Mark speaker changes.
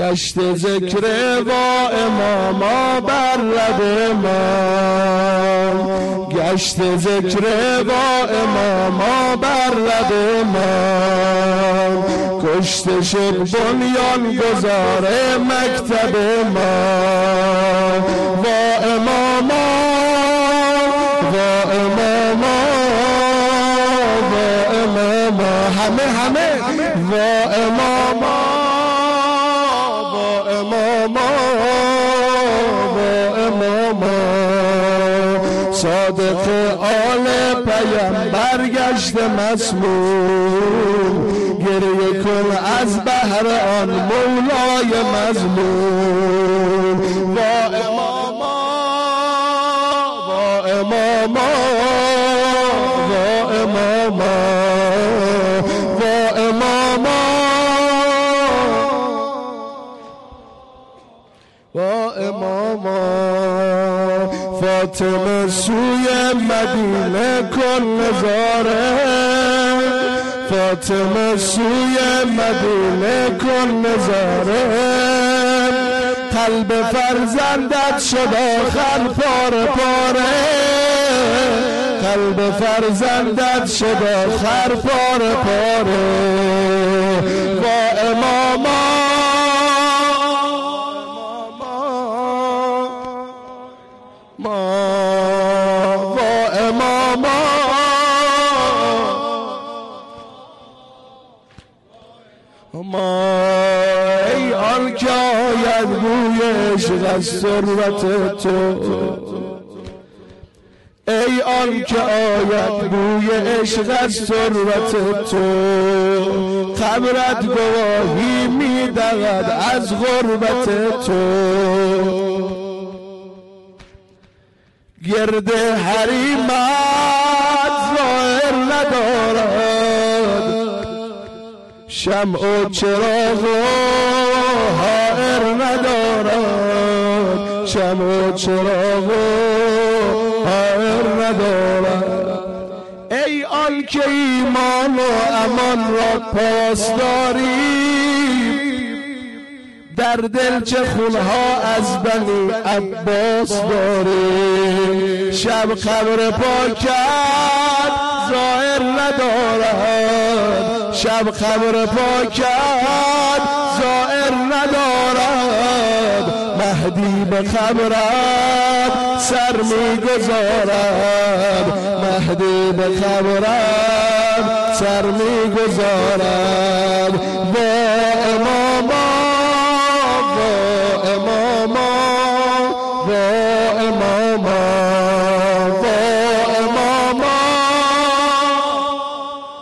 Speaker 1: گشت ذکر با اماما بر لب ما، گشت ذکر با اماما بر لب ما، کشته شد بنیان گذار مکتب ما. با اماما با اماما با اماما همه با اماما با اماما با اماما، صادق آل پیامبر گشت مسموم، گریه کن از بهر آن مولای مظلوم. با اماما با اماما با اماما با اماما با اماما، فاطمه سوی مدینه کن نظاره، فاطمه سوی مدینه کن نظاره، قلب فرزندت شد آخر پاره پاره، قلب فرزندت شد آخر پاره پاره. با اماما با اماما ای آن که آید بوی عشق از ثروت تو، ای آن که آید بوی عشق از ثروت تو، قبرت گواهی می‌دهد از غربت تو. گرد حریمت ظاهر ندارد، شمع و چراغ و حائر ندارد، شمع و چراغ و حائر ندارد. ای آن که ایمان و امان را پاسداری، در دل چه خونها از بنی عباس داری. شب قبر پاکت ظاهر ندارد، شب قبر پاکت ظاهر ندارد، مهدی به قبرت سر میگذارد، مهدی به قبرت سر میگذارد. با اماما با اماما با